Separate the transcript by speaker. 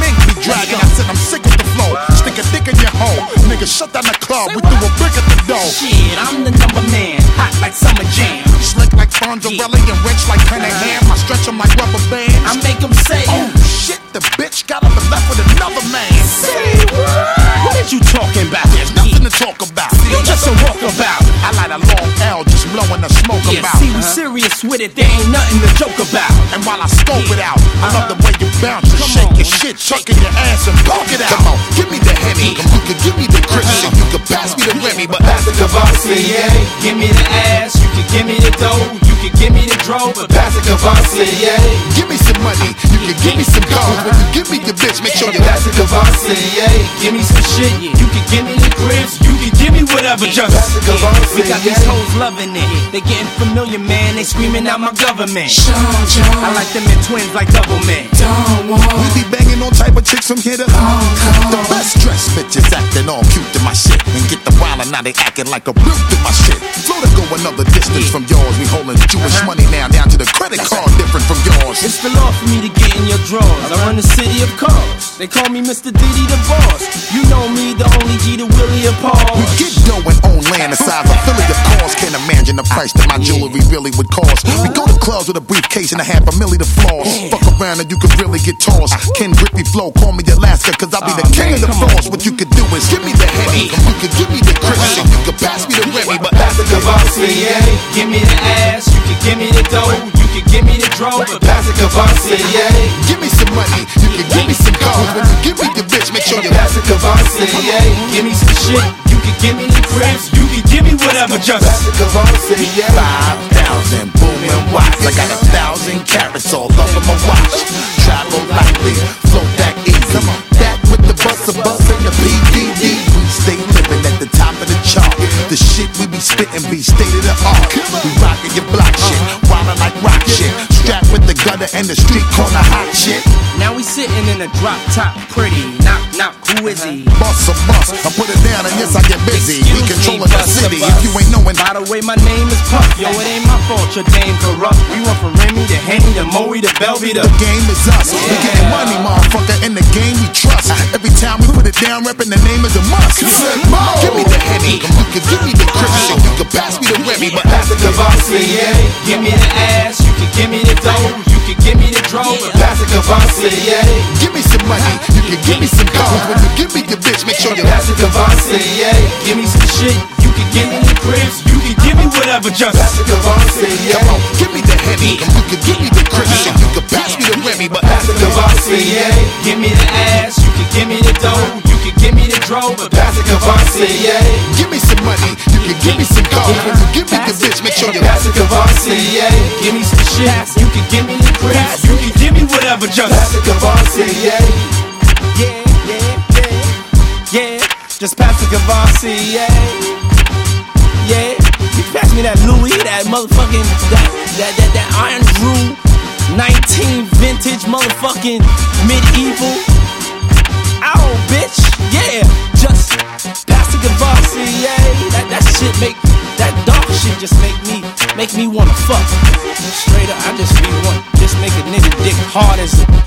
Speaker 1: mink be dragging. I said I'm sick with the flow. Stick a dick in your hole. Nigga, shut down the club. We threw a brick at the door.
Speaker 2: Shit, I'm the number man. Hot like summer jam.
Speaker 1: Slick like Fonzarelli and rich like Cunningham. I stretch them like rubber bands.
Speaker 2: I make them say,
Speaker 1: oh shit, the bitch got up and left with another man.
Speaker 2: Say what? What you talking about?
Speaker 1: There's nothing to talk about.
Speaker 2: You just a walkabout.
Speaker 1: I light a long L, just blowing the smoke about.
Speaker 2: See, we serious with it, there ain't nothing to joke about.
Speaker 1: And while I scope it out, I love the way you bounce, you shake your shit, chucking your ass and poke it out. Come on, give me the Henny, you can give me the Christian, you can pass me the Remy, but
Speaker 2: pass the Cavassier. Give me the ass, you can give me the dough, you can give me the drove, but pass the Cavassier.
Speaker 1: Give me some money, you can give me some gold. When you give me the bitch, make sure you
Speaker 2: pass the Cavassier. Give me some shit, you can give me the cribs, you can give me whatever, just pass the Cavassier. We got these hoes loving it, they getting familiar, man, they screaming out my government. I like them in twins like double men.
Speaker 1: We be banging on type of chicks from here to the best dressed bitches acting all cute to my shit. And get the wild and now they acting like a brute to my shit. Flow to go another distance from yours. We holding Jewish money now down to the credit card, different from yours.
Speaker 2: It's the law for me to get in your drawers. I run the city of cars. They call me Mr. Diddy the boss. You know me, the only G to Willie of Paul.
Speaker 1: We get dough and own land the size of Philly, of course. Can't imagine the price that my jewelry really would cost. We go to clubs with a briefcase and $500,000 to floss. Fuck around and you could really get tossed. Ken Griffey flow, call me Alaska, cause I'll be the king of the floss. What you could do is give me the Henny, you could give me the Christian, you could pass me the Remy, but pass the Cavassier.
Speaker 2: Give me the ass, you can give me the dough, you can give me the drove, but pass the Cavassier.
Speaker 1: Give me some money, you can give me some gold. When you give me the bitch, make sure you
Speaker 2: pass the Cavassier. Give me some shit, you can give me the cribs, you can give me whatever, just
Speaker 1: pass the Cavassier. 5,000 booming watts, I got 1,000 carats all up in my watch. Travel lightly, float that easy. That with the bus and the PDD. We stay living at the top of the chart. The shit we be spitting be state of the art. We rockin' your block shit, wildin' like rock shit. Strapped with the gutter and the street corner hot shit.
Speaker 2: Now we sitting in a drop top, pretty. Knock, knock, who is he?
Speaker 1: Bust a bus, I put it down and yes I get busy. We controlling the city. If you ain't knowing,
Speaker 2: by the way, my name is Puff. Yo, it ain't my fault your dame corrupt. We went from Remy to Henny to Moe to Belvy to
Speaker 1: the game is us. We getting money, motherfucker. In the game we trust. Every time we put it down, reppin' the name is a must. Give me the Henny, you can give me the Christian, you can pass me the Remy, but pass the Cavassier.
Speaker 2: Give me the ass, you can give me the dough, you can give me the drove, but pass the Cavassier.
Speaker 1: Give me some money, you can give me some gold. When you give me the bitch, make sure you
Speaker 2: pass the Cavassier. Give me some shit, you can give me the cribs, you can give me whatever, just pass the Cavassier.
Speaker 1: Come on, give me the Henny, you can give me the Christian, you can pass me the Remy, but
Speaker 2: pass the Cavassier. Give me the ass, you can give me the dough, you can give me the drove, but pass the Cavassier.
Speaker 1: Give me some money, you can give me some gold. When you give me the bitch, make sure you
Speaker 2: pass the Cavassier. Give me some shit, you can give me the cribs, you can give me whatever, just pass the Cavassier. Yeah, just pass the Cavassier. Yeah, you pass me that Louis, that motherfucking, that Iron Drew 19 vintage motherfucking medieval. Ow, bitch, yeah, just pass the Cavassier. That shit that dark shit just make me wanna fuck. Straight up, I just be one, just make a nigga dick hard as